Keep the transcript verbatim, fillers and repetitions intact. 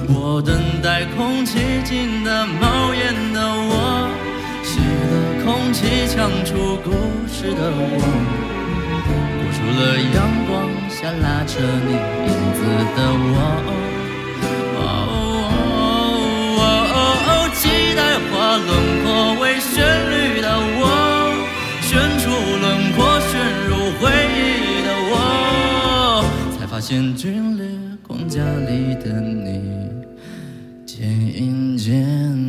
我等待空气进的冒烟的我，吸了空气唱出故事的我，鼓出了阳光下拉扯你影子的我。期待化轮廓为旋律的我，旋出轮廓旋入回忆的我，才发现军列框架里的你渐隐渐